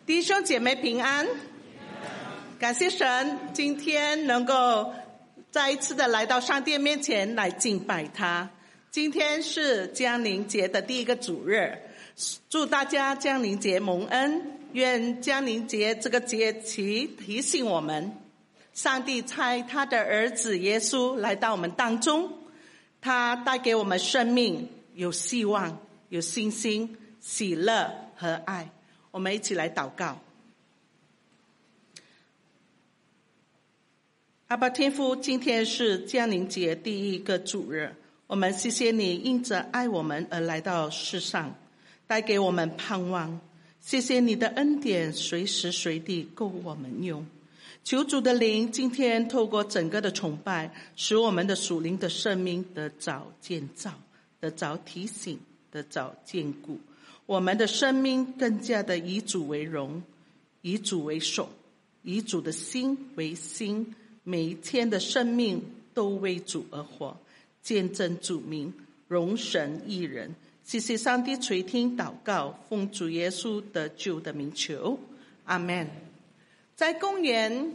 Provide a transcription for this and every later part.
弟兄姐妹平安，感谢神，今天能够再一次的来到上帝面前来敬拜他。今天是降临节的第一个主日，祝大家降临节蒙恩。愿降临节这个节期提醒我们，上帝差他的儿子耶稣来到我们当中，他带给我们生命，有希望，有信心，喜乐和爱。我们一起来祷告。阿爸天父，今天是降临节第一个主日，我们谢谢你因着爱我们而来到世上，带给我们盼望。谢谢你的恩典随时随地够我们用。求主的灵今天透过整个的崇拜，使我们的属灵的生命得着建造，得着提醒，得着坚固。我们的生命更加的以主为荣，以主为首，以主的心为心，每一天的生命都为主而活，见证主名，荣神益人。谢谢上帝垂听祷告，奉主耶稣得救的名求，阿们。在公元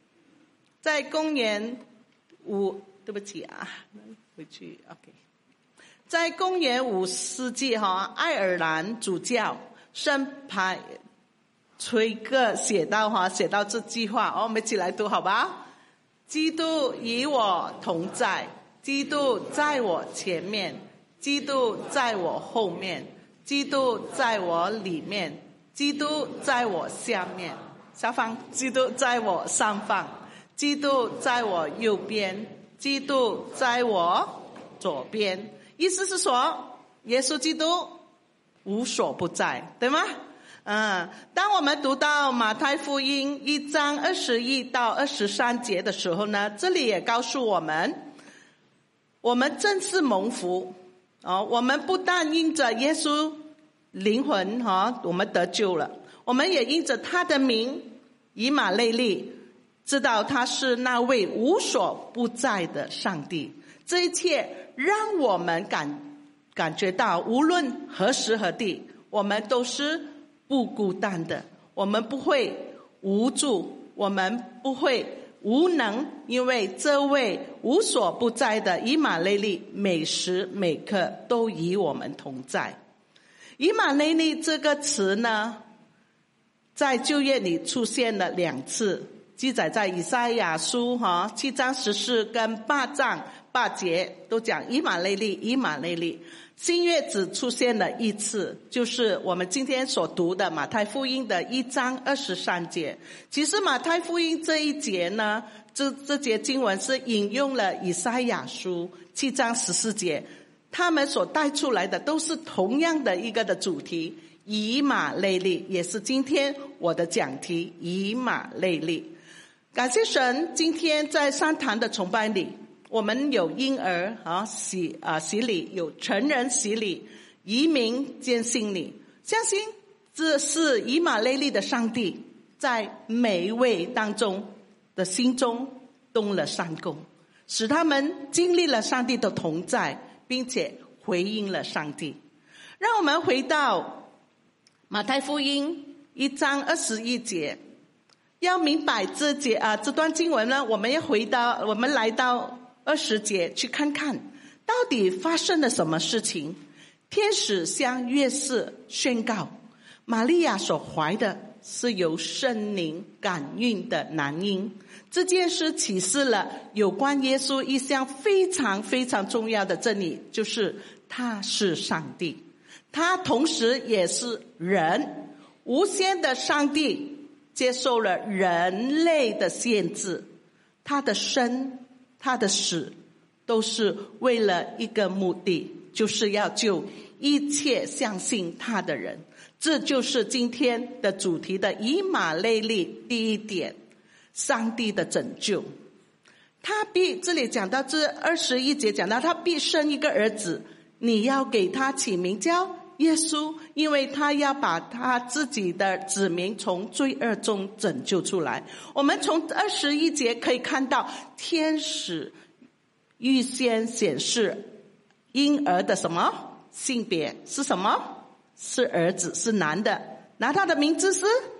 在公元5世纪爱尔兰主教圣派崔克写到这句话，我们一起来读好吧？基督与我同在，基督在我前面，基督在我后面，基督在我里面，基督在我下方，基督在我上方，基督在我右边，基督在我左边。意思是说，耶稣基督无所不在，对吗？当我们读到马太福音1章21到23节的时候呢，这里也告诉我们，我们真是蒙福我们不但因着耶稣灵魂我们得救了，我们也因着他的名以马内利知道他是那位无所不在的上帝。这一切让我们感觉到无论何时何地，我们都是不孤单的，我们不会无助，我们不会无能，因为这位无所不在的以马内利每时每刻都与我们同在。以马内利这个词呢，在旧约里出现了2次，记载在以赛亚书7章14跟8章8节都讲以马内利，以马内利。新约只出现了1次，就是我们今天所读的马太福音的1章23节。其实马太福音这一节呢，这节经文是引用了以赛亚书7章14节，他们所带出来的都是同样的一个的主题，以马内利，也是今天我的讲题，以马内利。感谢神，今天在三堂的崇拜里，我们有婴儿洗礼，有成人洗礼，移民坚信礼，相信这是以马内利的上帝在每一位当中的心中动了善工，使他们经历了上帝的同在，并且回应了上帝。让我们回到马太福音1章21节，要明白这段经文呢，我们来到20节去看看到底发生了什么事情。天使向约瑟宣告，玛利亚所怀的是由圣灵感孕的男婴。这件事启示了有关耶稣一项非常非常重要的真理，就是他是上帝，他同时也是人。无限的上帝接受了人类的限制，他的生他的死都是为了一个目的，就是要救一切相信他的人。这就是今天的主题的以马内利第一点，上帝的拯救。这里讲到这21节讲到他必生一个儿子，你要给他起名叫耶稣，因为他要把他自己的子民从罪恶中拯救出来。我们从21节可以看到，天使预先显示婴儿的什么性别是什么？是儿子，是男的。那他的名字是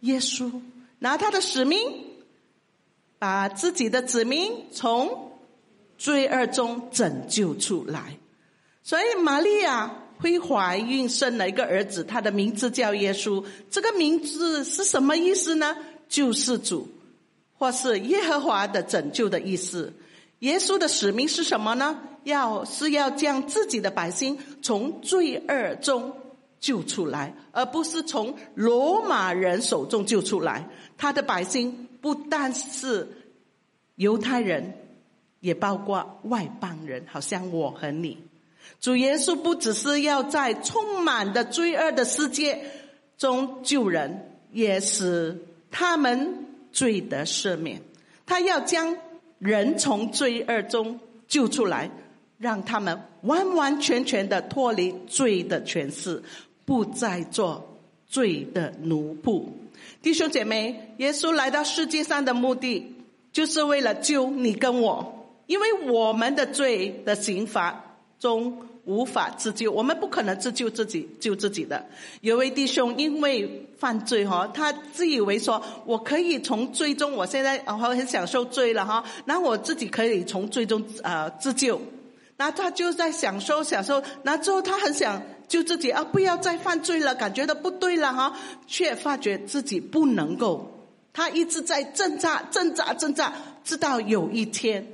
耶稣拿他的使命，把自己的子民从罪恶中拯救出来。所以玛利亚会怀孕生了一个儿子，他的名字叫耶稣。这个名字是什么意思呢？救世主，或是耶和华的拯救的意思。耶稣的使命是什么呢？要将自己的百姓从罪恶中救出来，而不是从罗马人手中救出来。他的百姓不但是犹太人，也包括外邦人，好像我和你。主耶稣不只是要在充满的罪恶的世界中救人，也使他们罪得赦免。他要将人从罪恶中救出来，让他们完完全全的脱离罪的权势，不再做罪的奴仆。弟兄姐妹，耶稣来到世界上的目的就是为了救你跟我，因为我们的罪的刑罚中无法自救，我们不可能自救自己的。有位弟兄因为犯罪他自以为说我可以从罪中，我现在很享受罪了然后我自己可以从罪中自救，那他就在享受，那之后他很想救自己不要再犯罪了，感觉到不对了却发觉自己不能够，他一直在挣扎，直到有一天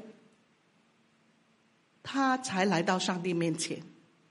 他才来到上帝面前，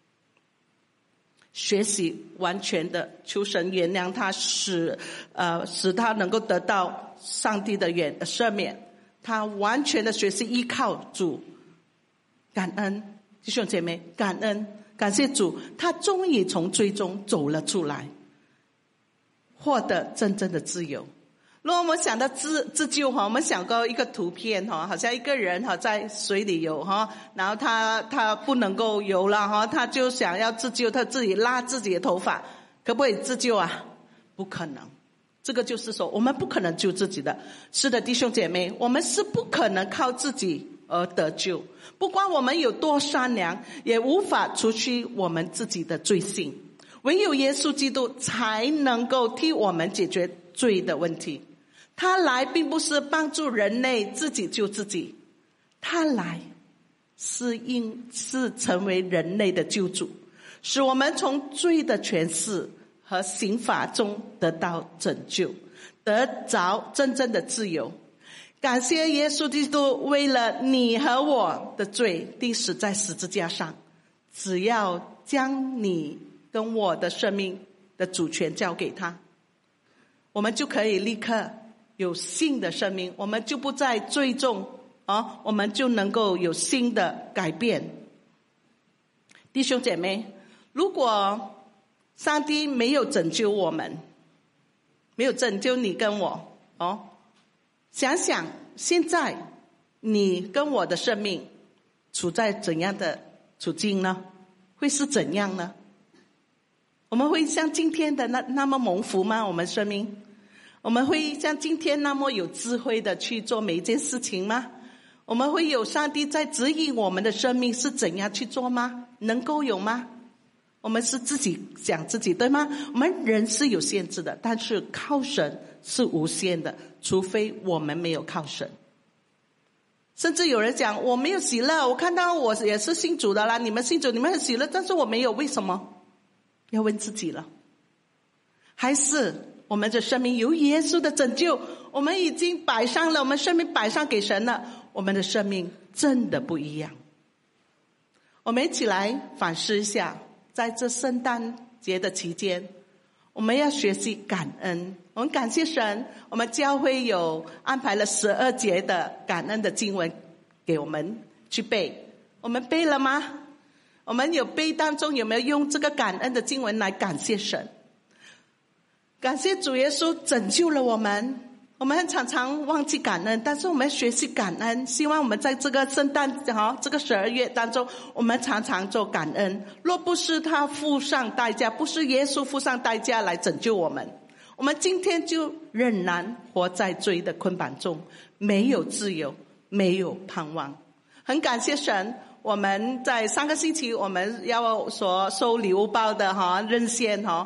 学习完全的求神原谅他，使他能够得到上帝的赦免。他完全的学习依靠主，感恩弟兄姐妹，感恩感谢主，他终于从罪中走了出来，获得真正的自由。如果我们想到自救我们想过一个图片好像一个人在水里游然后他不能够游了他就想要自救，他自己拉自己的头发，可不可以自救啊？不可能。这个就是说我们不可能救自己的。是的，弟兄姐妹，我们是不可能靠自己而得救，不管我们有多善良，也无法除去我们自己的罪性。唯有耶稣基督才能够替我们解决罪的问题。他来并不是帮助人类自己救自己，他来是成为人类的救主，使我们从罪的权势和刑罚中得到拯救，得着真正的自由。感谢耶稣基督为了你和我的罪钉死在十字架上，只要将你跟我的生命的主权交给他，我们就可以立刻有新的生命，我们就不再罪中我们就能够有新的改变。弟兄姐妹，如果上帝没有拯救我们，没有拯救你跟我想想现在你跟我的生命处在怎样的处境呢？会是怎样呢？我们会像今天的那么蒙福吗？我们生命我们会像今天那么有智慧的去做每一件事情吗？我们会有上帝在指引我们的生命是怎样去做吗？能够有吗？我们是自己想自己，对吗？我们人是有限制的，但是靠神是无限的，除非我们没有靠神。甚至有人讲我没有喜乐，我看到我也是信主的啦，你们信主你们很喜乐，但是我没有，为什么？要问自己了。还是我们的生命有耶稣的拯救，我们已经摆上了，我们生命摆上给神了，我们的生命真的不一样。我们一起来反思一下，在这圣诞节的期间，我们要学习感恩。我们感谢神，我们教会有安排了12节的感恩的经文给我们去背，我们背了吗？我们有背当中有没有用这个感恩的经文来感谢神？感谢主耶稣拯救了我们。我们常常忘记感恩，但是我们学习感恩，希望我们在这个圣诞这个12月当中，我们常常做感恩。若不是他付上代价，不是耶稣付上代价来拯救我们，我们今天就仍然活在罪的捆绑中，没有自由，没有盼望。很感谢神，我们在上个星期我们要所收礼物包的任献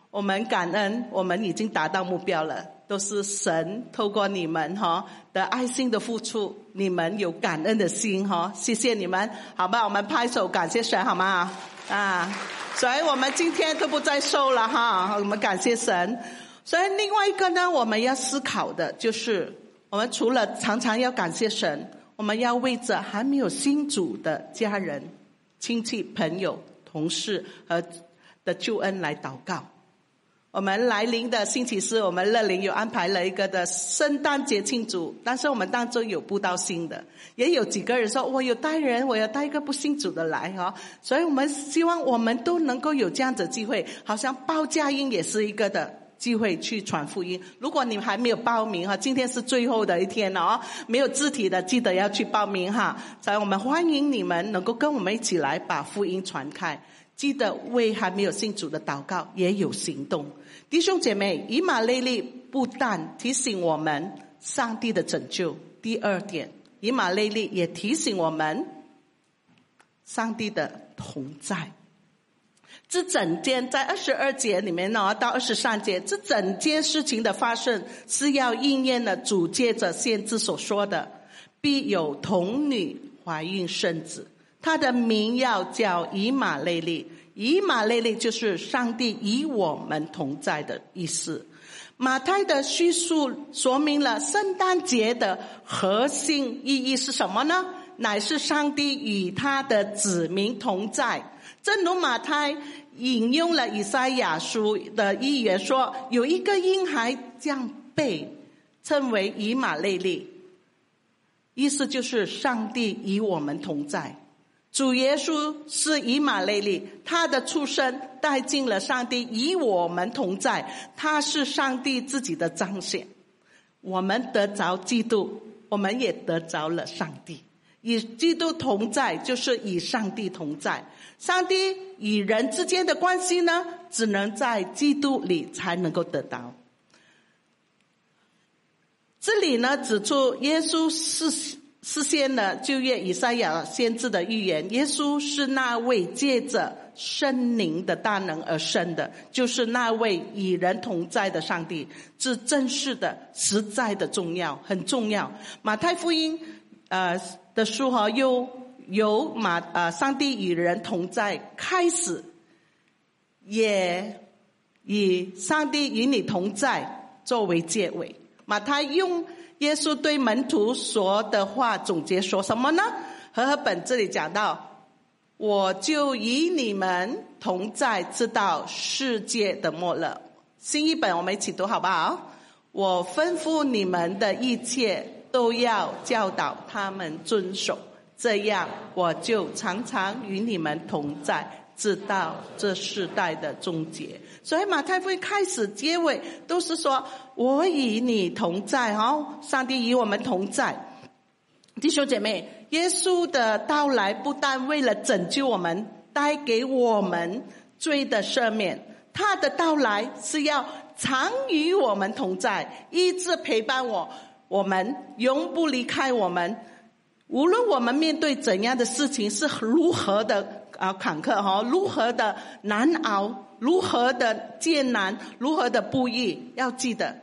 我们感恩，我们已经达到目标了，都是神透过你们的爱心的付出，你们有感恩的心谢谢你们，好吧，我们拍手感谢神好吗？所以我们今天都不再收了我们感谢神。所以另外一个呢，我们要思考的就是我们除了常常要感谢神，我们要为着还没有信主的家人、亲戚、朋友、同事和的救恩来祷告。我们来临的星期四，我们乐龄有安排了一个的圣诞节庆祝，但是我们当中有布道信的，也有几个人说我有带人，我要带一个不信主的来所以我们希望我们都能够有这样的机会，好像报佳音也是一个的机会去传福音。如果你还没有报名今天是最后的一天没有肢体的记得要去报名所以我们欢迎你们能够跟我们一起来把福音传开，记得为还没有信主的祷告，也有行动。弟兄姐妹，以马内利不但提醒我们上帝的拯救，第二点，以马内利也提醒我们上帝的同在。这整件在22节里面到23节，这整件事情的发生是要应验了主借着先知所说的，必有童女怀孕生子，他的名要叫以马内利。以马内利就是上帝与我们同在的意思。马太的叙述说明了圣诞节的核心意义是什么呢？乃是上帝与他的子民同在。正如马太引用了以赛亚书的预言说，有一个婴孩将被称为以马内利，意思就是上帝与我们同在。主耶稣是以马内利，他的出生带进了上帝与我们同在，他是上帝自己的彰显。我们得着基督，我们也得着了上帝。与基督同在就是与上帝同在。上帝与人之间的关系呢，只能在基督里才能够得到。这里呢指出耶稣实现了旧约以赛亚先知的预言，耶稣是那位借着圣灵的大能而生的，就是那位与人同在的上帝，是正式的、实在的重要，很重要。马太福音的书由上帝与人同在开始，也以上帝与你同在作为结尾。马太用耶稣对门徒说的话总结说什么呢？和合本这里讲到，我就与你们同在直到世界的末日。新译本我们一起读好不好？我吩咐你们的一切都要教导他们遵守，这样我就常常与你们同在直到这世代的终结。所以马太福音开始结尾都是说我与你同在上帝与我们同在。弟兄姐妹，耶稣的到来不但为了拯救我们，带给我们罪的赦免，他的到来是要常与我们同在，一直陪伴我们，永不离开我们。无论我们面对怎样的事情，是如何的坎坷如何的难熬，如何的艰难，如何的不易，要记得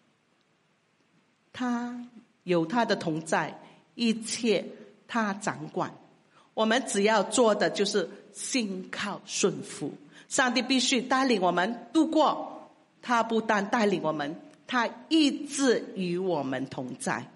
他有他的同在，一切他掌管。我们只要做的就是信靠顺服。上帝必须带领我们度过，他不但带领我们，他一直与我们同在。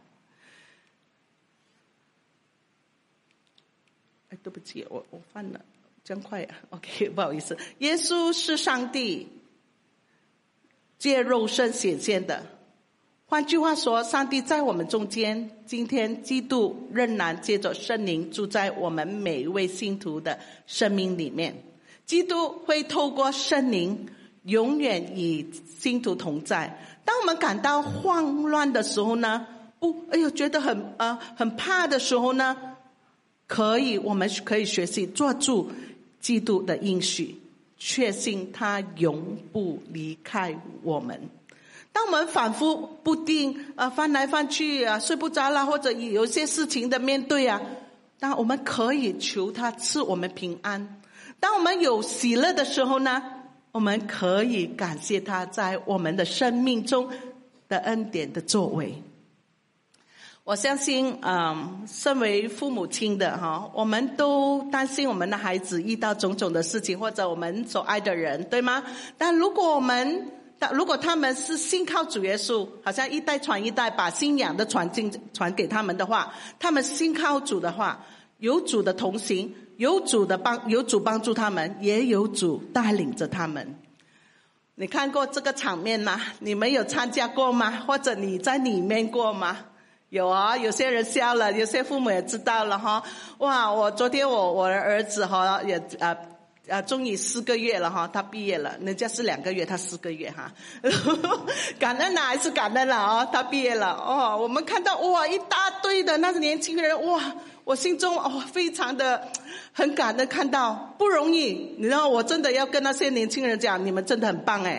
对不起，我犯了这样快OK， 不好意思。耶稣是上帝借肉身显现的，换句话说，上帝在我们中间。今天基督仍然借着圣灵住在我们每一位信徒的生命里面。基督会透过圣灵永远与信徒同在。当我们感到慌乱的时候呢，觉得很怕的时候呢，我们可以学习抓住基督的应许，确信他永不离开我们。当我们反复不定翻来翻去睡不着啦，或者有些事情的面对当我们可以求他赐我们平安。当我们有喜乐的时候呢， 我们可以感谢他在我们的生命中的恩典的作为。我相信身为父母亲的我们都担心我们的孩子遇到种种的事情，或者我们所爱的人，对吗？但如果他们是信靠主耶稣，好像一代传一代把信仰的传给他们的话，他们信靠主的话，有主的同行，有主帮助他们，也有主带领着他们。你看过这个场面吗？你们有参加过吗？或者你在里面过吗？有啊，有些人笑了，有些父母也知道了哈。哇，昨天我的儿子也终于4个月了哈，他毕业了，人家是2个月，他4个月哈。感恩啊，还是感恩了他毕业了我们看到一大堆的那个年轻人，我心中非常的很感恩，看到不容易。你知道，我真的要跟那些年轻人讲，你们真的很棒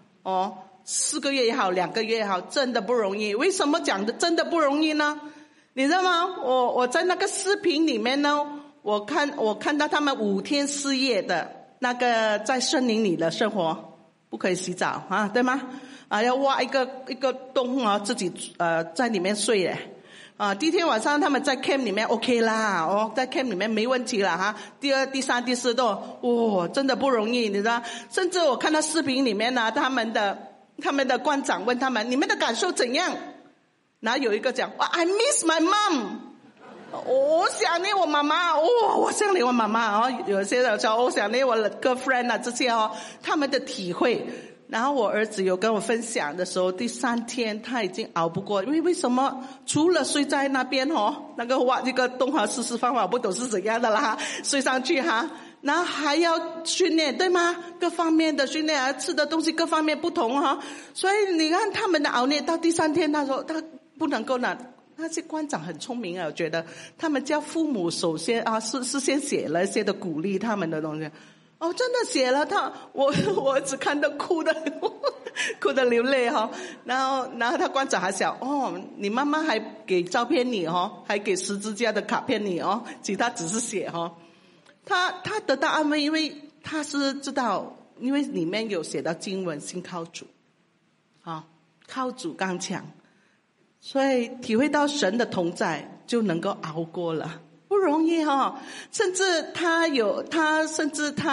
4个月也好，2个月也好，真的不容易。为什么讲的真的不容易呢？你知道吗？我在那个视频里面呢，我看到他们5天4夜的那个在森林里的生活，不可以洗澡对吗？要挖一个洞自己在里面睡耶。第一天晚上他们在 camp 里面 OK 啦在 camp 里面没问题了第2、第3、第4都真的不容易，你知道？甚至我看到视频里面呢，他们的官长问他们，你们的感受怎样？然后有一个讲I miss my mom， 我想念我妈妈我想念我妈妈有些人说我想念我的 girlfriend 这些他们的体会。然后我儿子有跟我分享的时候，第3天他已经熬不过，因为为什么？除了睡在那边那个挖这个洞试试方法不懂是怎样的啦，睡上去然后还要训练，对吗？各方面的训练吃的东西各方面不同所以你看他们的熬夜到第3天，他说他不能够那些官长很聪明我觉得他们叫父母首先是先写了一些的鼓励他们的东西真的写了我只看到哭的流泪然后他官长还想你妈妈还给照片你还给十字架的卡片你其他只是写他得到安慰，因为他是知道，因为里面有写到经文，信靠主靠主刚强，所以体会到神的同在就能够熬过了，不容易甚至他因为他是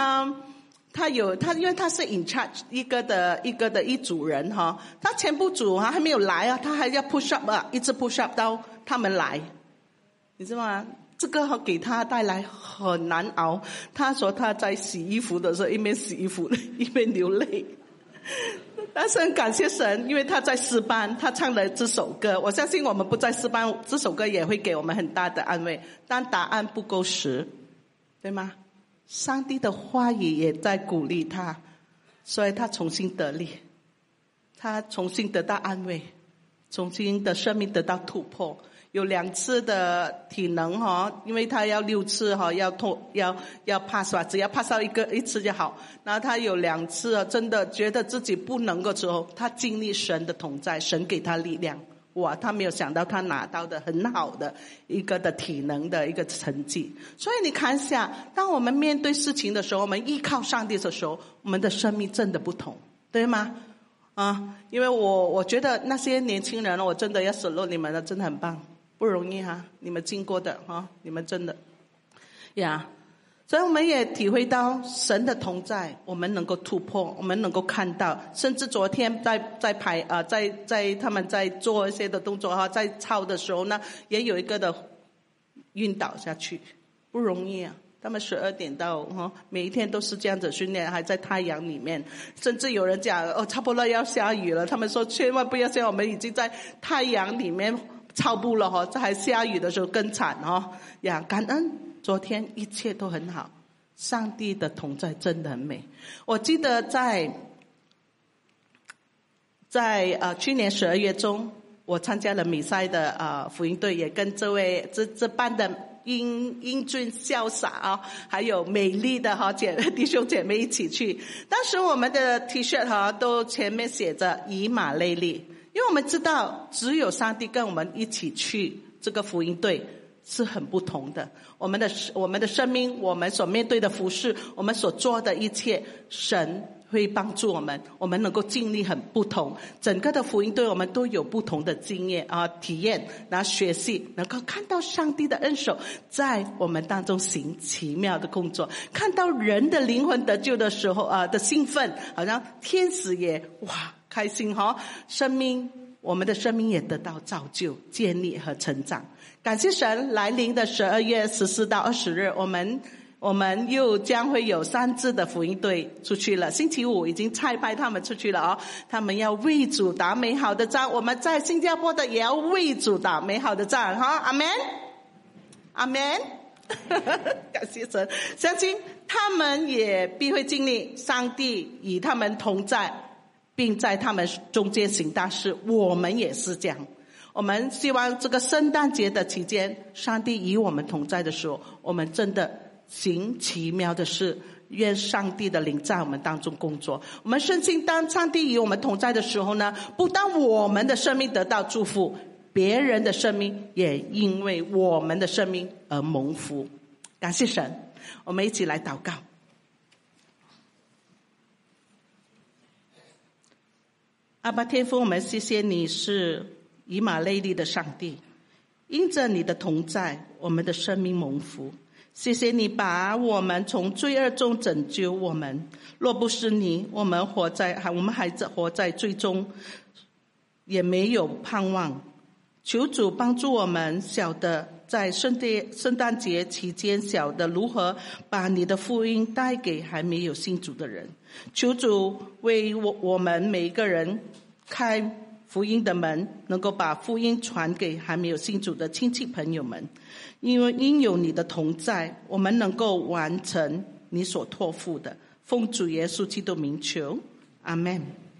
in charge 一组人他前部组还没有来他还要 push up 一直 push up 到他们来，你知道吗？这个给他带来很难熬。他说他在洗衣服的时候一边洗衣服一边流泪，但是很感谢神，因为他在诗班他唱了这首歌，我相信我们不在诗班，这首歌也会给我们很大的安慰。但答案不够时，对吗？上帝的话语也在鼓励他，所以他重新得力，他重新得到安慰，重新的生命得到突破。有2次的体能因为他要6次要 pass 只要 pass 到一次就好。然后他有2次真的觉得自己不能够之后，他经历神的同在，神给他力量。他没有想到他拿到的很好的一个的体能的一个成绩。所以你看一下，当我们面对事情的时候，我们依靠上帝的时候，我们的生命真的不同，对吗？因为我觉得那些年轻人我真的要salute你们了，真的很棒，不容易你们经过的你们真的所以我们也体会到神的同在，我们能够突破，我们能够看到。甚至昨天在他们在做一些的动作在操的时候呢，也有一个的晕倒下去，不容易他们12点到每一天都是这样子训练，还在太阳里面。甚至有人讲差不多要下雨了，他们说千万不要下，我们已经在太阳里面操步了这还下雨的时候更惨感恩昨天一切都很好，上帝的同在真的很美。我记得在去年12月中，我参加了米赛的福音队，也跟这班的英俊潇洒还有美丽的弟兄姐妹一起去。当时我们的 T 恤都前面写着以马内利，因为我们知道只有上帝跟我们一起去这个福音队是很不同的。我们的生命，我们所面对的服事，我们所做的一切，神会帮助我们能够经历很不同，整个的福音对我们都有不同的经验体验，然后学习，能够看到上帝的恩手在我们当中行奇妙的工作，看到人的灵魂得救的时候的兴奋，好像天使也开心我们的生命也得到造就、建立和成长。感谢神，来临的12月14到20日，我们又将会有3支的福音队出去了。星期五已经差派他们出去了他们要为主打美好的仗。我们在新加坡的也要为主打美好的仗阿们，阿们。感谢神，相信他们也必会经历上帝与他们同在，并在他们中间行大事。我们也是这样。我们希望这个圣诞节的期间，上帝与我们同在的时候，我们真的行奇妙的事。愿上帝的灵在我们当中工作。我们深信，当上帝与我们同在的时候呢，不但我们的生命得到祝福，别人的生命也因为我们的生命而蒙福。感谢神，我们一起来祷告。阿爸天父，我们谢谢你是以马内利的上帝，因着你的同在，我们的生命蒙福。谢谢你把我们从罪恶中拯救我们，若不是你，我们还活在罪中，也没有盼望。求主帮助我们，晓得在圣诞节期间，晓得如何把你的福音带给还没有信主的人。求主为我们每一个人开福音的门，能够把福音传给还没有信主的亲戚朋友们。因为因有你的同在，我们能够完成你所托付的。奉主耶稣基督名求，阿们。